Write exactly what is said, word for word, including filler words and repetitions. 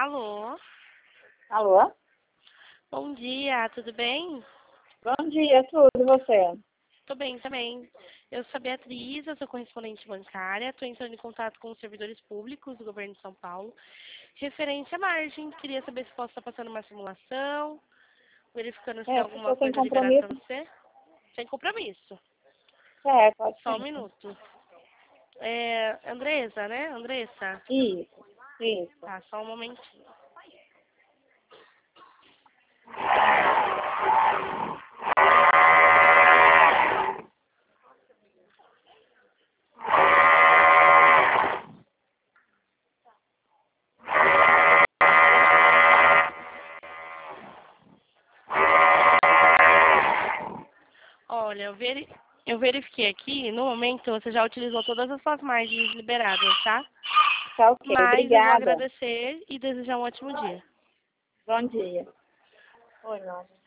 Alô? Alô? Bom dia, tudo bem? Bom dia, tudo, e você? Tô bem também. Eu sou a Beatriz, eu sou correspondente bancária, estou entrando em contato com os servidores públicos do governo de São Paulo, referente à margem. Queria saber se posso estar passando uma simulação, verificando se tem É, alguma estou sem coisa liberada para compromisso? você. Sem compromisso. É, pode Só um ser. minuto. É, Andressa, né? Andressa? Isso, isso. Tá, só um momentinho. Olha, eu, veri... eu verifiquei aqui, no momento você já utilizou todas as suas margens liberadas, tá? Tá ok, Mas eu vou obrigada. agradecer e desejar um ótimo dia. Bom dia. Oi, Nora.